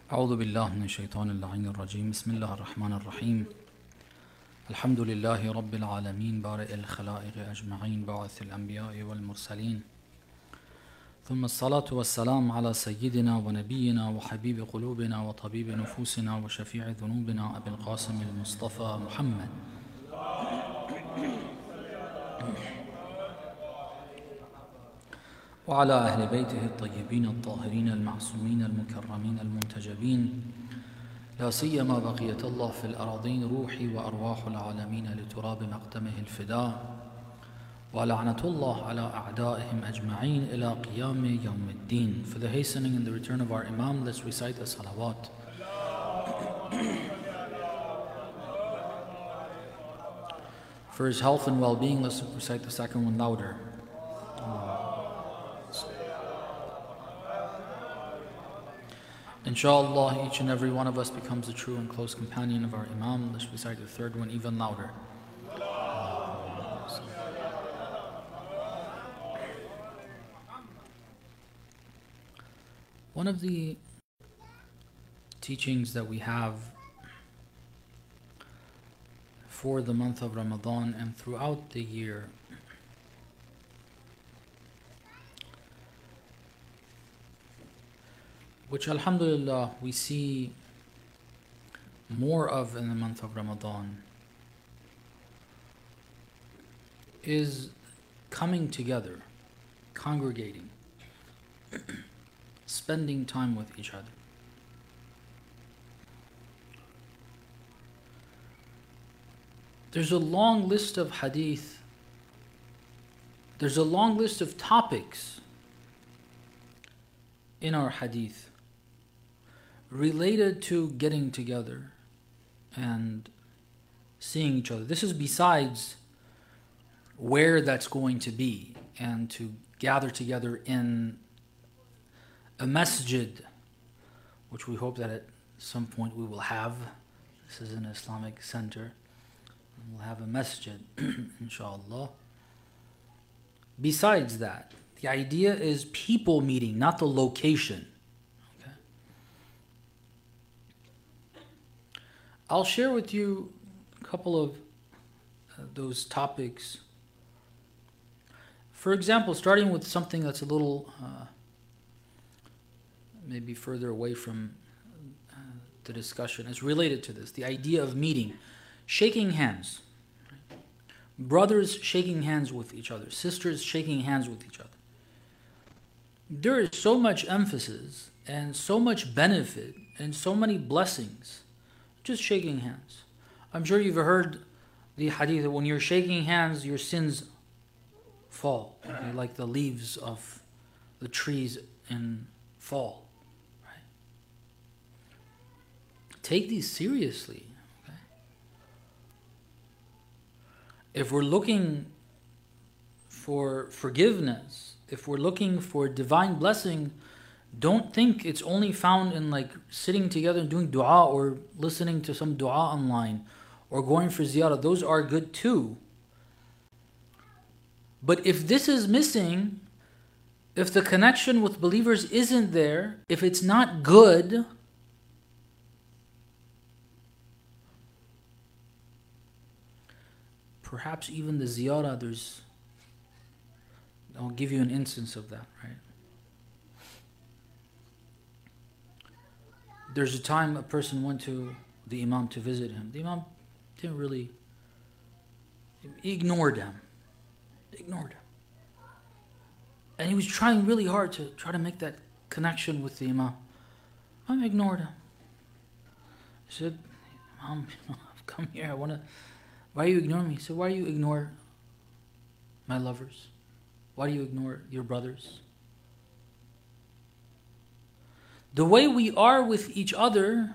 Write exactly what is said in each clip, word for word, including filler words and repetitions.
أعوذ بالله من الشيطان اللعين الرجيم. بسم الله الرحمن الرحيم. الحمد لله رب العالمين بارئ الخلائق أجمعين باعث الأنبياء والمرسلين، ثم الصلاة والسلام على سيدنا ونبينا وحبيب قلوبنا وطبيب نفوسنا وشفيع ذنوبنا أبي القاسم المصطفى محمد وعلى أهل بيته الطيبين الطاهرين المعصومين المكرمين المنتجبين، لا سيما بقية الله في الأراضين روحي وأرواح العالمين لتراب مقدمه الفداء، ولعنة الله على أعدائهم أجمعين إلى قيام يوم الدين. For the hastening and the return of our Imam, let's recite the salawat. For his health and well-being, let's recite the second one louder. Inshallah, each and every one of us becomes a true and close companion of our Imam. Let's recite the third one even louder. One of the teachings that we have for the month of Ramadan and throughout the year which alhamdulillah we see more of in the month of Ramadan, is coming together, congregating, spending time with each other. There's a long list of hadith, there's a long list of topics in our hadith related to getting together and seeing each other. This is besides where that's going to be, and to gather together in a masjid, which we hope that at some point we will have. This is an Islamic center. We'll have a masjid, inshallah. Besides that, the idea is people meeting, not the location. Okay? I'll share with you a couple of uh, those topics. For example, starting with something that's a little uh, maybe further away from uh, the discussion. It's related to this, the idea of meeting. Shaking hands. Brothers shaking hands with each other. Sisters shaking hands with each other. There is so much emphasis and so much benefit and so many blessings just shaking hands. I'm sure you've heard the hadith that when you're shaking hands, your sins fall, okay, like the leaves of the trees in fall. Right? Take these seriously. Okay? If we're looking for forgiveness, if we're looking for divine blessing, don't think it's only found in like sitting together and doing dua or listening to some dua online or going for ziyarah. Those are good too. But if this is missing, if the connection with believers isn't there, if it's not good, perhaps even the ziyarah, there's, I'll give you an instance of that, right? There's a time a person went to the Imam to visit him. The Imam didn't really, he ignored him. Ignored him. And he was trying really hard to try to make that connection with the Imam. I ignored him. I said, Imam, come here, I want to, why are you ignoring me? He said, why do you ignore my lovers? Why do you ignore your brothers? The way we are with each other,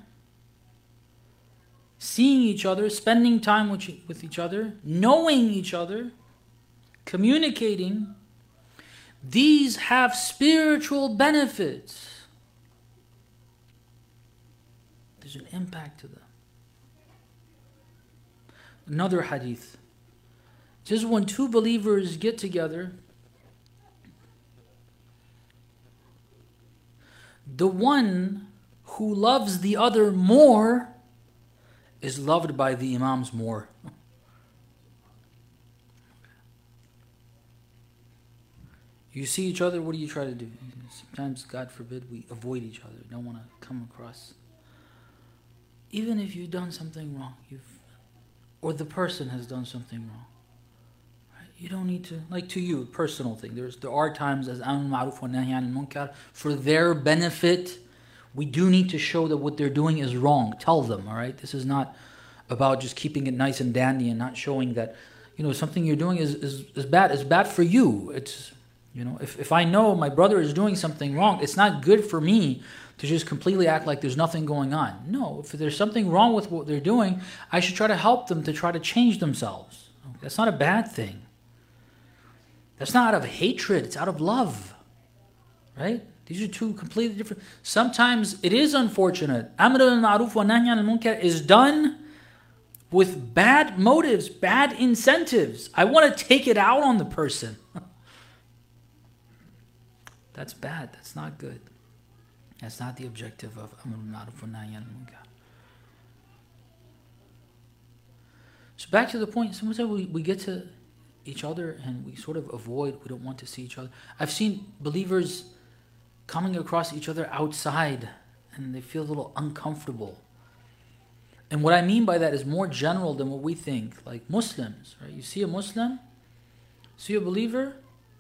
seeing each other, spending time with, with each other, knowing each other, communicating, these have spiritual benefits. There's an impact to them. Another hadith. Just when two believers get together, the one who loves the other more is loved by the imams more. You see each other, what do you try to do? Sometimes, God forbid, we avoid each other. We don't want to come across. Even if you've done something wrong, you've, or the person has done something wrong, right? You don't need to, like to you, personal thing. There's there are times as Amr Ma'ruf wa Nahy Anil Munkar, for their benefit, we do need to show that what they're doing is wrong. Tell them, all right? This is not about just keeping it nice and dandy and not showing that, you know, something you're doing is is, is bad. It's bad for you. It's You know, if, if I know my brother is doing something wrong, it's not good for me to just completely act like there's nothing going on. No, if there's something wrong with what they're doing, I should try to help them to try to change themselves. That's not a bad thing. That's not out of hatred, it's out of love. Right? These are two completely different. Sometimes it is unfortunate. Amr al-Ma'ruf wa Nahy Anil Munkar is done with bad motives, bad incentives. I want to take it out on the person. That's bad. That's not good. That's not the objective of Amr al-Ma'ruf wa Nahy Anil Munkar. So back to the point, sometimes we, we get to each other and we sort of avoid, we don't want to see each other. I've seen believers coming across each other outside and they feel a little uncomfortable. And what I mean by that is more general than what we think. Like Muslims, right? You see a Muslim, see a believer,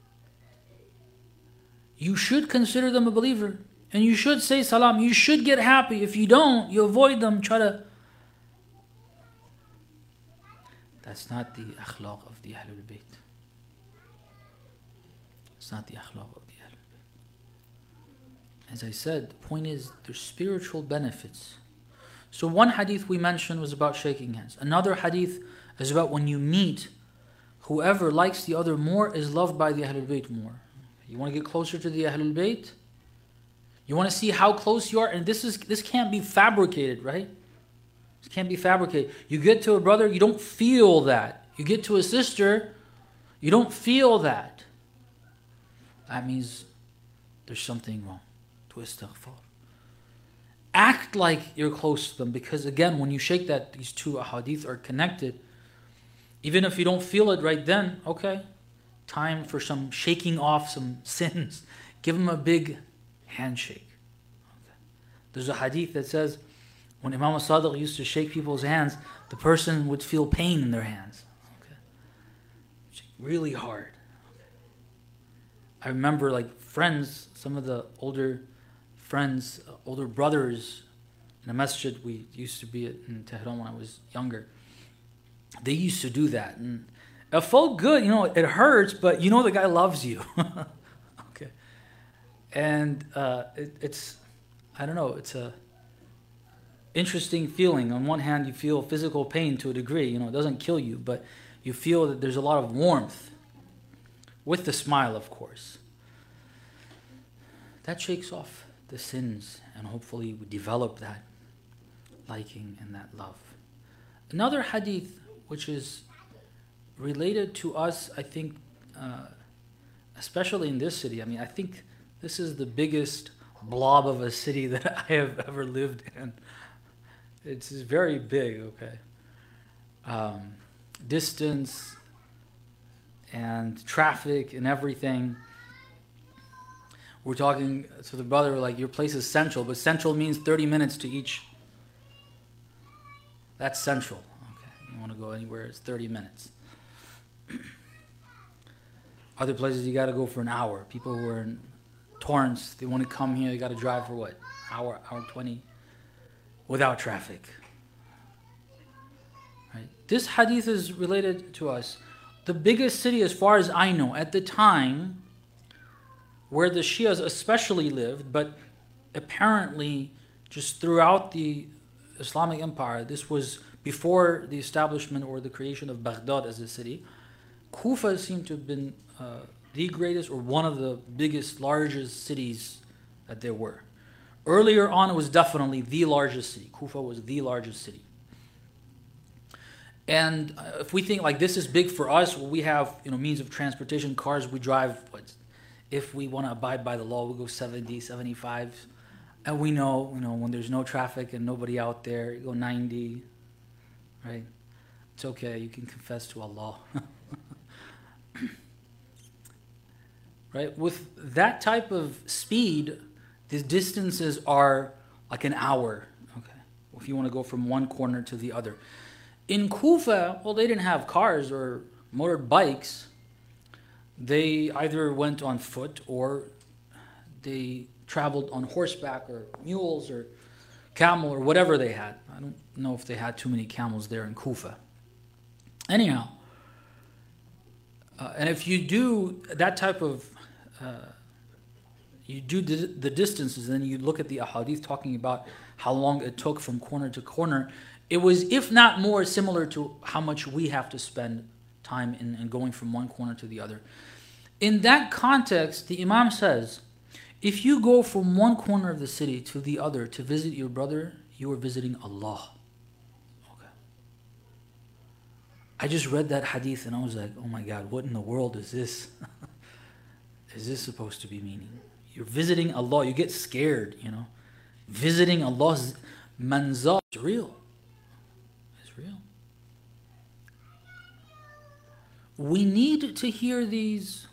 you should consider them a believer. And you should say salam. You should get happy. If you don't, you avoid them, try to... That's not the akhlaq of the Ahlul Bayt. It's not the akhlaq of the Ahlul Bayt. As I said, the point is, there's spiritual benefits. So one hadith we mentioned was about shaking hands. Another hadith is about when you meet, whoever likes the other more is loved by the Ahlul Bayt more. You want to get closer to the Ahlul Bayt? You want to see how close you are? And this is this can't be fabricated, right? This can't be fabricated. You get to a brother, you don't feel that. You get to a sister, you don't feel that. That means there's something wrong. To istighfar. Act like you're close to them, because again, when you shake that, these two ahadith are connected. Even if you don't feel it right then, okay, time for some shaking off some sins. Give them a big handshake. Okay. There's a hadith that says when Imam Sadiq used to shake people's hands, the person would feel pain in their hands. Okay. Shake really hard. Okay. I remember like friends, some of the older friends, uh, older brothers in a masjid we used to be at in Tehran when I was younger. They used to do that, and it felt good. You know, it hurts, but you know the guy loves you. Okay, and uh, it, it's, I don't know, it's a interesting feeling. On one hand, you feel physical pain to a degree. You know, it doesn't kill you, but you feel that there's a lot of warmth, with the smile, of course. That shakes off the sins, and hopefully we develop that liking and that love. Another hadith which is related to us, I think, uh, especially in this city. I mean, I think this is the biggest blob of a city that I have ever lived in. It's very big, okay. Um, distance and traffic and everything. We're talking to the brother, like, your place is central, but central means thirty minutes to each. That's central. Okay, you want to go anywhere, it's thirty minutes. Other places you got to go for an hour. People who are in Torrance, they want to come here, they got to drive for what? Hour, hour twenty, without traffic. Right? This hadith is related to us. The biggest city, as far as I know, at the time, where the Shias especially lived, but apparently just throughout the Islamic Empire, this was before the establishment or the creation of Baghdad as a city. Kufa seemed to have been uh, the greatest or one of the biggest, largest cities that there were. Earlier on, it was definitely the largest city. Kufa was the largest city. And uh, if we think like this is big for us, well, we have, you know, means of transportation, cars, we drive, what, if we want to abide by the law, we go seventy, seventy-five And we know, you know, when there's no traffic and nobody out there, you go ninety, right? It's okay, you can confess to Allah. Right? With that type of speed, the distances are like an hour, okay? If you want to go from one corner to the other. In Kufa, well, they didn't have cars or motorbikes. They either went on foot or they traveled on horseback or mules or camel or whatever they had. I don't know if they had too many camels there in Kufa. Anyhow, uh, and if you do that type of, uh, you do the, the distances, then you look at the ahadith talking about how long it took from corner to corner, it was, if not more, similar to how much we have to spend time in, in going from one corner to the other. In that context, the Imam says, if you go from one corner of the city to the other to visit your brother, you are visiting Allah. Okay. I just read that hadith and I was like, oh my God, what in the world is this? Is this supposed to be meaning? You're visiting Allah, you get scared, you know. Visiting Allah's manzal is real. It's real. We need to hear these.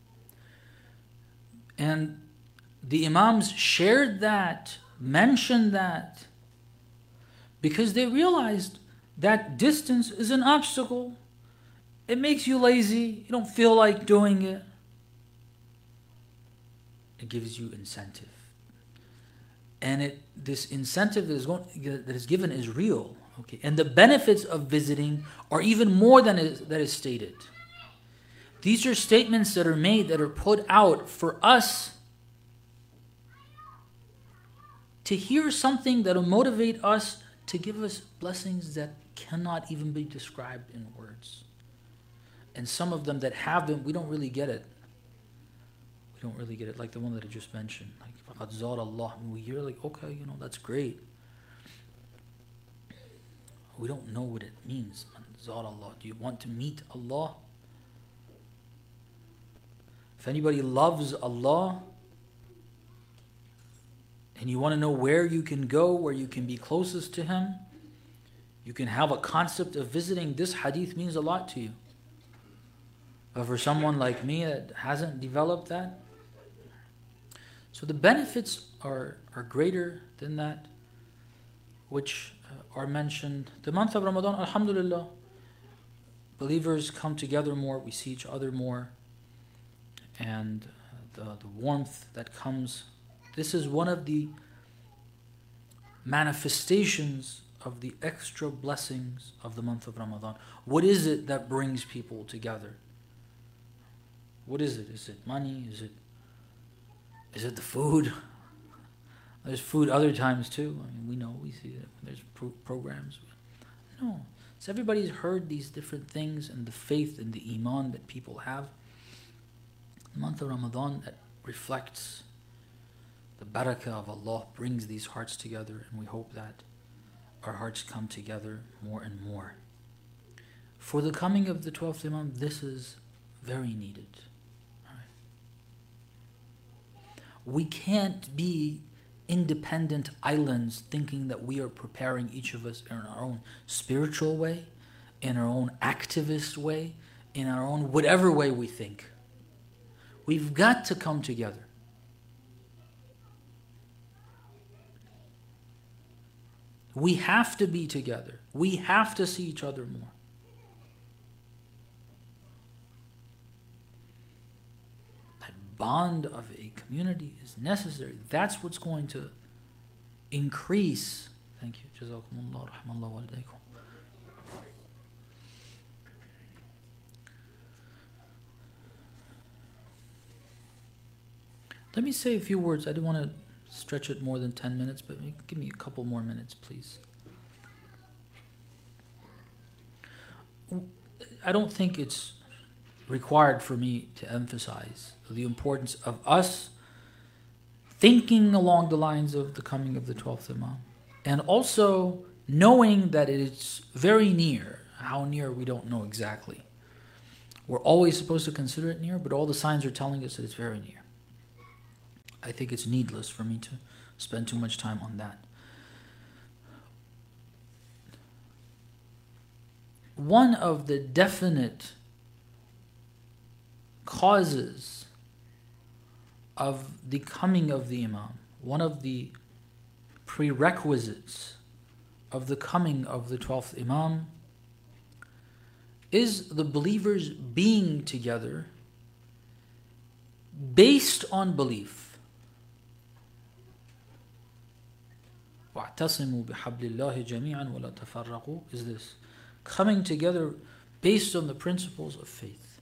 And the Imams shared that, mentioned that, because they realized that distance is an obstacle. It makes you lazy. You don't feel like doing it. It gives you incentive. And it this incentive that is, going, that is given is real. Okay, and the benefits of visiting are even more than is, that is stated. These are statements that are made, that are put out for us to hear something that will motivate us to give us blessings that cannot even be described in words. And some of them that have them, we don't really get it. We don't really get it, like the one that I just mentioned. Like, فَقَدْ زَارَ اللَّهُ. We hear like, okay, you know, that's great. We don't know what it means. زَارَ Allah. Do you want to meet Allah? If anybody loves Allah, and you want to know where you can go, where you can be closest to Him, you can have a concept of visiting. This hadith means a lot to you. But for someone like me that hasn't developed that, so the benefits are, are greater than that, which uh, are mentioned. The month of Ramadan, alhamdulillah, believers come together more, we see each other more, and uh, the, the warmth that comes. This is one of the manifestations of the extra blessings of the month of Ramadan. What is it that brings people together? What is it? Is it money? Is it is it the food? There's food other times too. I mean, we know, we see that there's pro- programs. No. So everybody's heard these different things, and the faith and the iman that people have. The month of Ramadan that reflects the barakah of Allah, brings these hearts together, and we hope that our hearts come together more and more. For the coming of the twelfth Imam, this is very needed. All right. We can't be independent islands thinking that we are preparing, each of us in our own spiritual way, in our own activist way, in our own whatever way we think. We've got to come together. We have to be together. We have to see each other more. That bond of a community is necessary. That's what's going to increase. Thank you. Jazakumullah, rahmallahu alaykum. Let me say a few words. I don't want to stretch it more than ten minutes, but give me a couple more minutes, please. I don't think it's required for me to emphasize the importance of us thinking along the lines of the coming of the twelfth Imam, and also knowing that it's very near. How near, we don't know exactly. We're always supposed to consider it near, but all the signs are telling us that it's very near. I think it's needless for me to spend too much time on that. One of the definite causes of the coming of the Imam, one of the prerequisites of the coming of the twelfth Imam, is the believers being together based on belief. وَاعْتَصِمُوا بِحَبْلِ اللَّهِ جَمِيعًا وَلَا تَفَرَّقُوا is this. Coming together based on the principles of faith.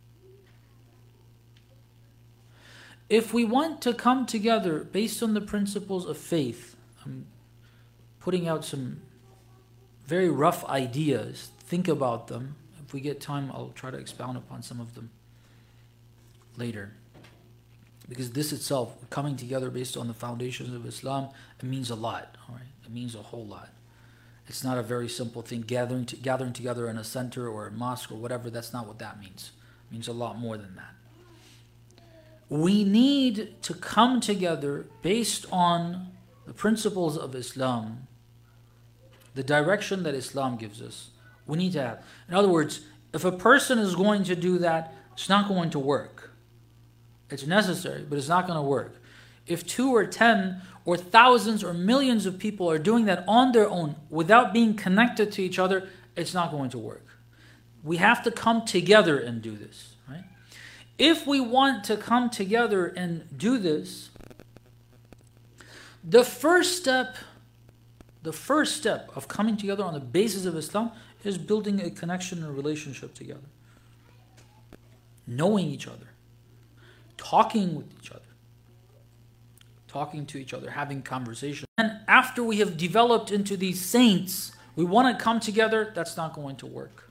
If we want to come together based on the principles of faith, I'm putting out some very rough ideas. Think about them. If we get time, I'll try to expound upon some of them later. Because this itself, coming together based on the foundations of Islam, it means a lot. All right? It means a whole lot. It's not a very simple thing, gathering to, gathering together in a center or a mosque or whatever. That's not what that means. It means a lot more than that. We need to come together based on the principles of Islam, the direction that Islam gives us. We need to have. In other words, if a person is going to do that, it's not going to work. It's necessary, but it's not going to work. If two or ten or thousands or millions of people are doing that on their own without being connected to each other, it's not going to work. We have to come together and do this, right? If we want to come together and do this, the first step, the first step of coming together on the basis of Islam is building a connection and relationship together. Knowing each other. Talking with each other. Talking to each other, having conversation. And after we have developed into these saints, we want to come together, that's not going to work.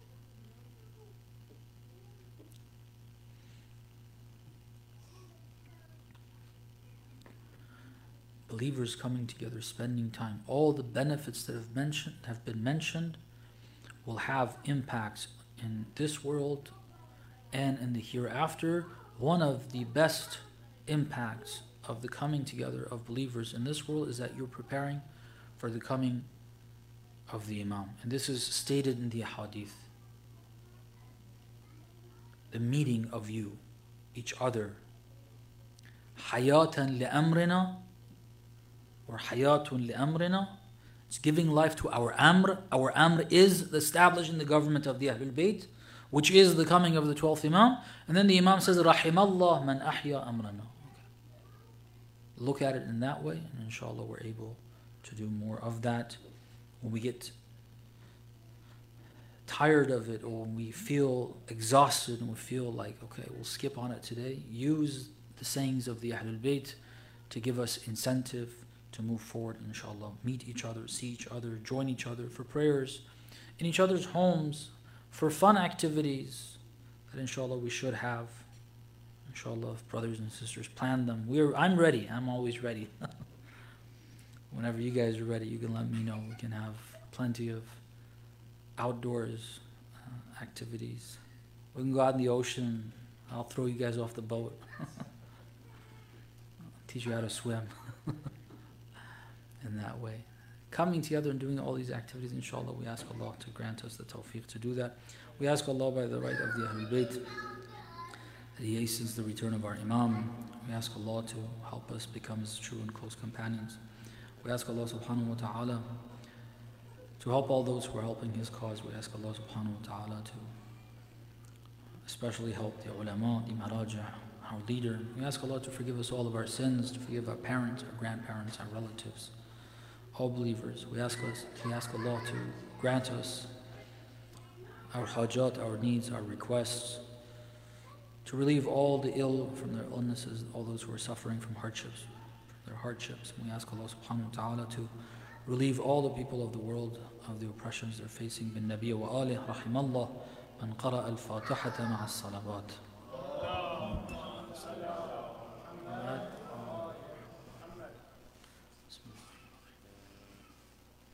Believers coming together, spending time, all the benefits that have mentioned have been mentioned will have impacts in this world and in the hereafter. One of the best impacts of the coming together of believers in this world is that you're preparing for the coming of the Imam. And this is stated in the hadith. The meeting of you, each other. Hayatan li'amrina or hayatun li'amrina. It's giving life to our amr. Our amr is establishing the government of the Ahlul Bayt, which is the coming of the twelfth Imam. And then the Imam says, Rahimallah man ahya amrana. Look at it in that way, and inshallah we're able to do more of that. When we get tired of it, or when we feel exhausted and we feel like, okay, we'll skip on it today, use the sayings of the Ahlul Bayt to give us incentive to move forward, inshallah. Meet each other, see each other, join each other for prayers in each other's homes, for fun activities that inshallah we should have. Inshallah, if brothers and sisters plan them. We're, I'm ready. I'm always ready. Whenever you guys are ready, you can let me know. We can have plenty of outdoors uh, activities. We can go out in the ocean. I'll throw you guys off the boat. Teach you how to swim. In that way. Coming together and doing all these activities, inshallah, we ask Allah to grant us the tawfiq to do that. We ask Allah by the right of the Ahlul Bayt that He hastens the return of our Imam. We ask Allah to help us become His true and close companions. We ask Allah subhanahu wa ta'ala to help all those who are helping His cause. We ask Allah subhanahu wa ta'ala to especially help the ulama, the maraja, our leader. We ask Allah to forgive us all of our sins, to forgive our parents, our grandparents, our relatives, all believers. We ask us, we ask Allah to grant us our hajat, our needs, our requests, to relieve all the ill from their illnesses, all those who are suffering from hardships, their hardships. We ask Allah subhanahu wa ta'ala to relieve all the people of the world of the oppressions they're facing. Bin Nabiya wa alih rahimallah man qara al-fatihata ma'a as-salawat.